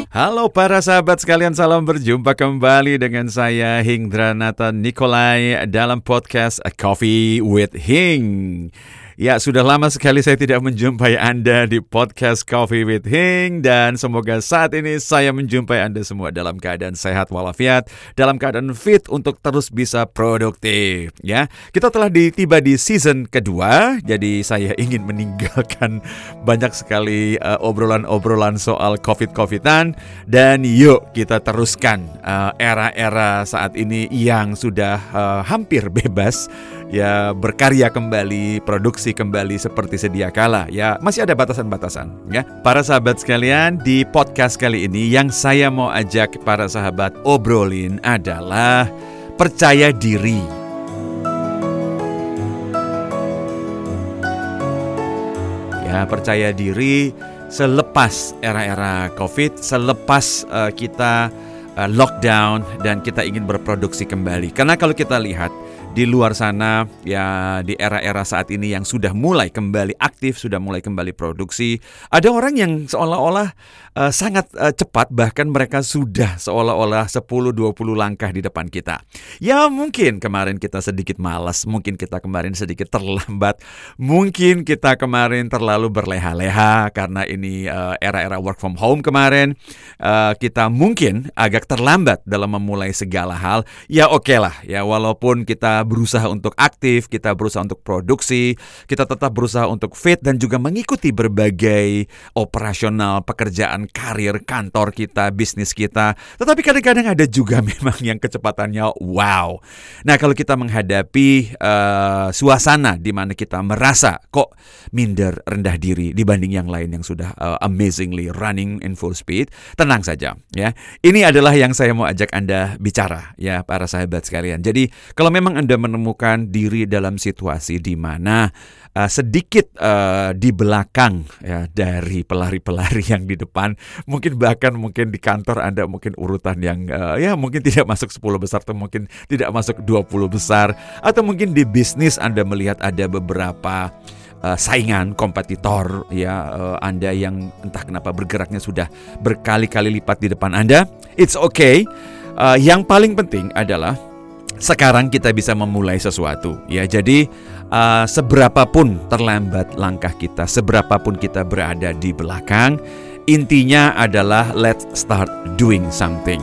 Halo para sahabat sekalian, salam berjumpa kembali dengan saya Hingranata Nikolai dalam podcast Coffee with Hing. Ya, sudah lama sekali saya tidak menjumpai Anda di podcast Coffee with Hing, dan semoga saat ini saya menjumpai Anda semua dalam keadaan sehat walafiat, dalam keadaan fit untuk terus bisa produktif. Ya, kita telah tiba di season kedua, jadi saya ingin meninggalkan banyak sekali obrolan-obrolan soal COVID-COVIDan, dan yuk kita teruskan era-era saat ini yang sudah hampir bebas, ya, berkarya kembali, produksi kembali seperti sedia kala. Ya, masih ada batasan-batasan, ya. Para sahabat sekalian, di podcast kali ini yang saya mau ajak para sahabat obrolin adalah percaya diri. Ya, percaya diri selepas era-era COVID, selepas kita lockdown dan kita ingin berproduksi kembali. Karena kalau kita lihat di luar sana, ya, di era-era saat ini yang sudah mulai kembali aktif, sudah mulai kembali produksi, ada orang yang seolah-olah sangat cepat, bahkan mereka sudah seolah-olah 10-20 langkah di depan kita. Ya, mungkin kemarin kita sedikit malas, mungkin kita kemarin sedikit terlambat, mungkin kita kemarin terlalu berleha-leha karena ini era-era work from home kemarin. Kita mungkin agak terlambat dalam memulai segala hal. Ya, oke lah, ya, walaupun kita berusaha untuk aktif, kita berusaha untuk produksi, kita tetap berusaha untuk fit dan juga mengikuti berbagai operasional pekerjaan, karir, kantor kita, bisnis kita. Tetapi kadang-kadang ada juga memang yang kecepatannya wow. Nah, kalau kita menghadapi suasana di mana kita merasa kok minder, rendah diri dibanding yang lain yang sudah amazingly running in full speed, tenang saja, ya. Ini adalah yang saya mau ajak Anda bicara, ya, para sahabat sekalian. Jadi, kalau memang Anda menemukan diri dalam situasi di mana sedikit di belakang, ya, dari pelari-pelari yang di depan, mungkin di kantor Anda mungkin urutan yang ya mungkin tidak masuk 10 besar atau mungkin tidak masuk 20 besar, atau mungkin di bisnis Anda melihat ada beberapa saingan, kompetitor, ya, Anda yang entah kenapa bergeraknya sudah berkali-kali lipat di depan Anda. It's okay. Yang paling penting adalah sekarang kita bisa memulai sesuatu, ya. Jadi seberapapun terlambat langkah kita, seberapapun kita berada di belakang, intinya adalah let's start doing something.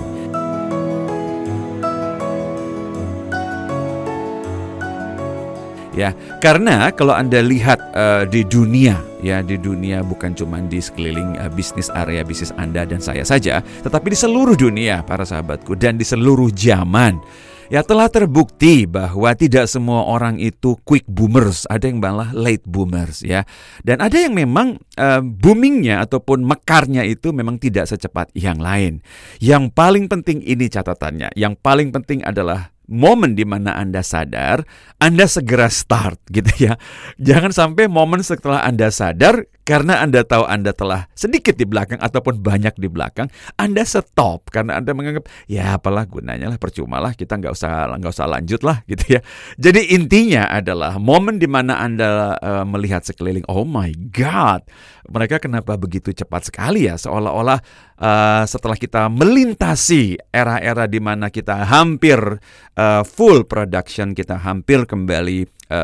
Ya, karena kalau Anda lihat di dunia, ya, di dunia bukan cuma di sekeliling bisnis, area bisnis Anda dan saya saja, tetapi di seluruh dunia, para sahabatku, dan di seluruh zaman, ya, telah terbukti bahwa tidak semua orang itu quick boomers, ada yang malah late boomers, ya. Dan ada yang memang boomingnya ataupun mekarnya itu memang tidak secepat yang lain. Yang paling penting ini catatannya, yang paling penting adalah momen di mana Anda sadar, Anda segera start, gitu, ya. Jangan sampai momen setelah Anda sadar, karena Anda tahu Anda telah sedikit di belakang ataupun banyak di belakang, Anda stop karena Anda menganggap, ya apalah gunanya lah, percuma lah, kita nggak usah lanjut lah, gitu, ya. Jadi intinya adalah momen di mana Anda melihat sekeliling, oh my God, mereka kenapa begitu cepat sekali, ya, seolah-olah setelah kita melintasi era-era di mana kita hampir full production, kita hampir kembali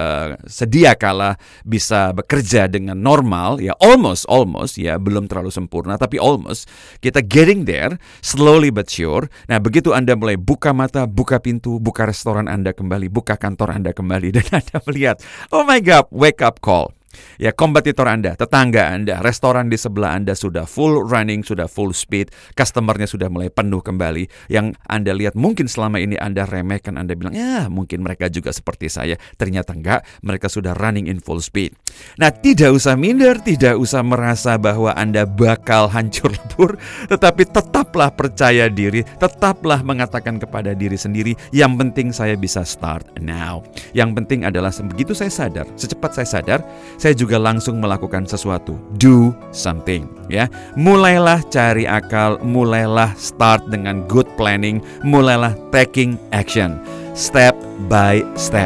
sedia kala bisa bekerja dengan normal, ya, almost, ya, belum terlalu sempurna, tapi almost, kita getting there, slowly but sure. Nah, begitu Anda mulai buka mata, buka pintu, buka restoran Anda kembali, buka kantor Anda kembali, dan Anda melihat, oh my God, wake up call. Ya, kompetitor Anda, tetangga Anda, restoran di sebelah Anda sudah full running, sudah full speed, customernya sudah mulai penuh kembali. Yang Anda lihat mungkin selama ini Anda remehkan, Anda bilang, ya mungkin mereka juga seperti saya. Ternyata enggak, mereka sudah running in full speed. Nah, tidak usah minder, tidak usah merasa bahwa Anda bakal hancur lebur, tetapi tetaplah percaya diri, tetaplah mengatakan kepada diri sendiri, yang penting saya bisa start now. Yang penting adalah begitu saya sadar, secepat saya sadar, saya juga langsung melakukan sesuatu. Do something, ya. Mulailah cari akal, mulailah start dengan good planning, mulailah taking action, step by step.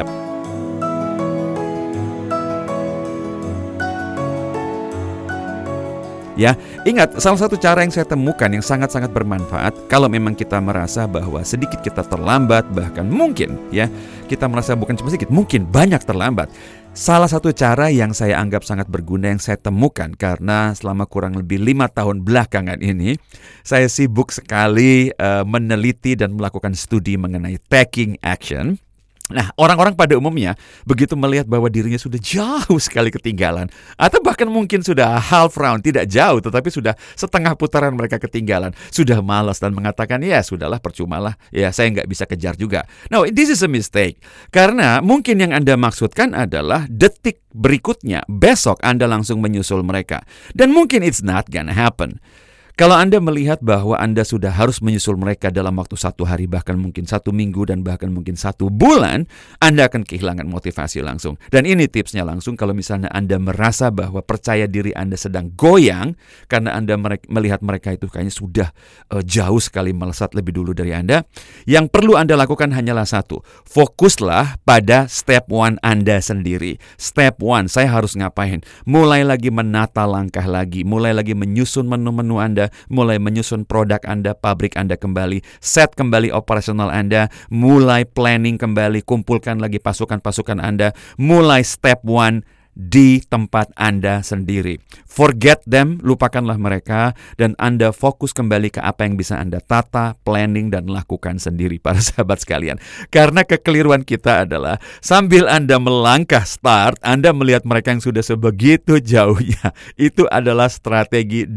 Ya, ingat, salah satu cara yang saya temukan yang sangat-sangat bermanfaat kalau memang kita merasa bahwa sedikit kita terlambat, bahkan mungkin ya, kita merasa bukan cuma sedikit, mungkin banyak terlambat. Salah satu cara yang saya anggap sangat berguna yang saya temukan karena selama kurang lebih 5 tahun belakangan ini saya sibuk sekali meneliti dan melakukan studi mengenai taking action. Nah, orang-orang pada umumnya begitu melihat bahwa dirinya sudah jauh sekali ketinggalan, atau bahkan mungkin sudah half round, tidak jauh tetapi sudah setengah putaran mereka ketinggalan, sudah malas dan mengatakan, ya sudahlah, percumalah, ya saya nggak bisa kejar juga. No, this is a mistake. Karena mungkin yang Anda maksudkan adalah detik berikutnya, besok Anda langsung menyusul mereka. Dan mungkin it's not gonna happen. Kalau Anda melihat bahwa Anda sudah harus menyusul mereka dalam waktu 1 hari, bahkan mungkin 1 minggu, dan bahkan mungkin 1 bulan, Anda akan kehilangan motivasi langsung. Dan ini tipsnya langsung kalau misalnya Anda merasa bahwa percaya diri Anda sedang goyang, karena Anda melihat mereka itu kayaknya sudah jauh sekali melesat lebih dulu dari Anda. Yang perlu Anda lakukan hanyalah satu, fokuslah pada step 1 Anda sendiri. Step 1, saya harus ngapain? Mulai lagi menata langkah lagi, mulai lagi menyusun menu-menu Anda, mulai menyusun produk Anda, pabrik Anda kembali, set kembali operasional Anda, mulai planning kembali, kumpulkan lagi pasukan-pasukan Anda, mulai step 1 di tempat Anda sendiri. Forget them, lupakanlah mereka, dan Anda fokus kembali ke apa yang bisa Anda tata, planning, dan lakukan sendiri, para sahabat sekalian. Karena kekeliruan kita adalah sambil Anda melangkah start, Anda melihat mereka yang sudah sebegitu jauhnya. Itu adalah strategi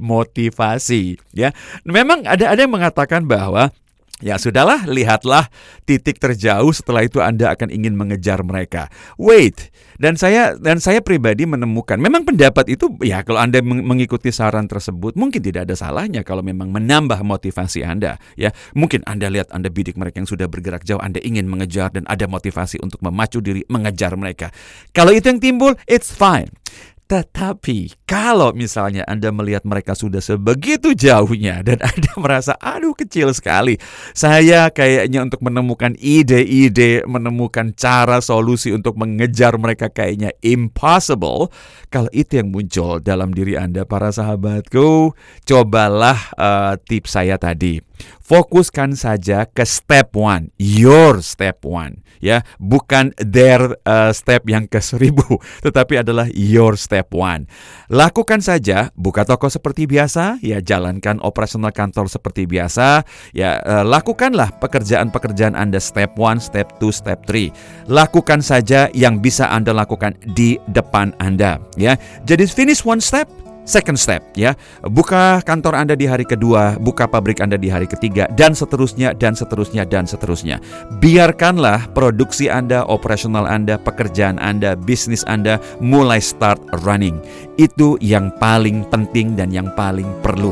demotivasi. Ya, memang ada yang mengatakan bahwa ya sudahlah, lihatlah titik terjauh, setelah itu Anda akan ingin mengejar mereka. Wait, dan saya pribadi menemukan memang pendapat itu, ya kalau Anda mengikuti saran tersebut mungkin tidak ada salahnya kalau memang menambah motivasi Anda. Ya, mungkin Anda lihat, Anda bidik mereka yang sudah bergerak jauh, Anda ingin mengejar dan ada motivasi untuk memacu diri mengejar mereka. Kalau itu yang timbul, it's fine. Tetapi kalau misalnya Anda melihat mereka sudah sebegitu jauhnya dan Anda merasa, aduh kecil sekali, saya kayaknya untuk menemukan ide-ide, menemukan cara solusi untuk mengejar mereka kayaknya impossible. Kalau itu yang muncul dalam diri Anda, para sahabatku, cobalah tips saya tadi. Fokuskan saja ke step 1, your step 1, ya, bukan their step yang ke 1000, tetapi adalah your step 1. Lakukan saja, buka toko seperti biasa, ya, jalankan operasional kantor seperti biasa, ya, lakukanlah pekerjaan-pekerjaan Anda step 1, step 2, step 3. Lakukan saja yang bisa Anda lakukan di depan Anda, ya. Jadi finish one step, second step, ya. Buka kantor Anda di hari kedua, buka pabrik Anda di hari ketiga, dan seterusnya, dan seterusnya, dan seterusnya. Biarkanlah produksi Anda, operasional Anda, pekerjaan Anda, bisnis Anda mulai start running. Itu yang paling penting dan yang paling perlu.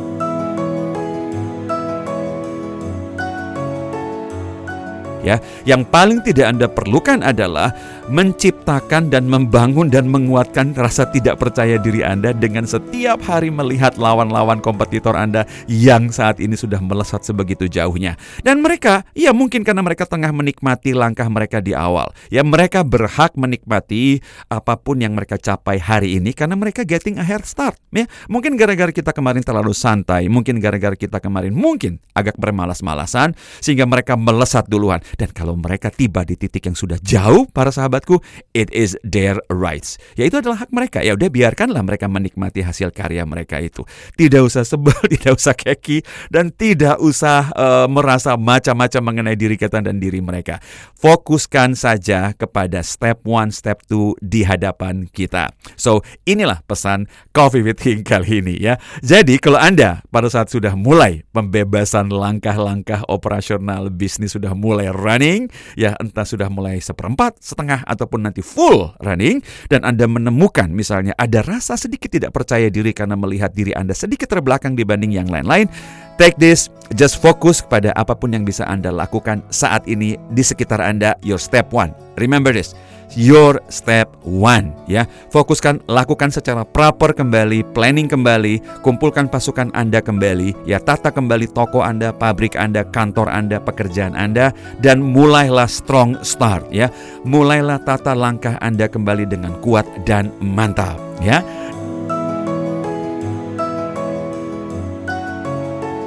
Ya, yang paling tidak Anda perlukan adalah menciptakan dan membangun dan menguatkan rasa tidak percaya diri Anda dengan setiap hari melihat lawan-lawan kompetitor Anda yang saat ini sudah melesat sebegitu jauhnya. Dan mereka, ya mungkin karena mereka tengah menikmati langkah mereka di awal. Ya, mereka berhak menikmati apapun yang mereka capai hari ini karena mereka getting a head start. Ya, mungkin gara-gara kita kemarin terlalu santai, mungkin gara-gara kita kemarin mungkin agak bermalas-malasan sehingga mereka melesat duluan. Dan kalau mereka tiba di titik yang sudah jauh, para sahabatku, it is their rights. Ya, itu adalah hak mereka. Ya udah, biarkanlah mereka menikmati hasil karya mereka itu. Tidak usah sebel, tidak usah keki, dan tidak usah merasa macam-macam mengenai diri kita dan diri mereka. Fokuskan saja kepada step 1, step 2 di hadapan kita. So, inilah pesan Coffee with King kali ini, ya. Jadi, kalau Anda pada saat sudah mulai pembebasan langkah-langkah operasional bisnis sudah mulai running, ya entah sudah mulai 1/4, setengah, ataupun nanti full running, dan Anda menemukan misalnya ada rasa sedikit tidak percaya diri karena melihat diri Anda sedikit terbelakang dibanding yang lain-lain, take this, just fokus kepada apapun yang bisa Anda lakukan saat ini di sekitar Anda, your step 1. Remember this, your step 1, ya. Fokuskan, lakukan secara proper kembali, planning kembali, kumpulkan pasukan Anda kembali, ya, tata kembali toko Anda, pabrik Anda, kantor Anda, pekerjaan Anda, dan mulailah strong start, ya. Mulailah tata langkah Anda kembali dengan kuat dan mantap, ya.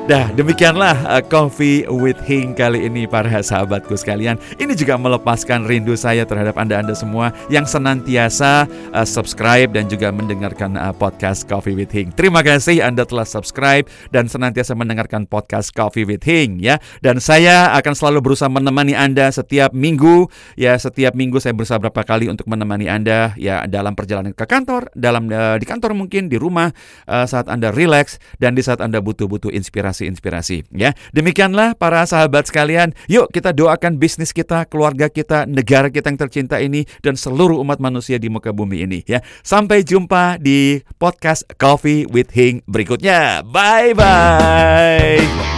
Nah, demikianlah Coffee with Hing kali ini para sahabatku sekalian. Ini juga melepaskan rindu saya terhadap Anda semua yang senantiasa subscribe dan juga mendengarkan podcast Coffee with Hing. Terima kasih Anda telah subscribe dan senantiasa mendengarkan podcast Coffee with Hing ya. Dan saya akan selalu berusaha menemani Anda setiap minggu. Ya, setiap minggu saya berusaha berapa kali untuk menemani Anda ya dalam perjalanan ke kantor, di kantor mungkin, di rumah, saat Anda relax dan di saat Anda butuh inspirasi ya. Demikianlah para sahabat sekalian. Yuk kita doakan bisnis kita, keluarga kita, negara kita yang tercinta ini dan seluruh umat manusia di muka bumi ini ya. Sampai jumpa di podcast Coffee with Hing berikutnya. Bye bye.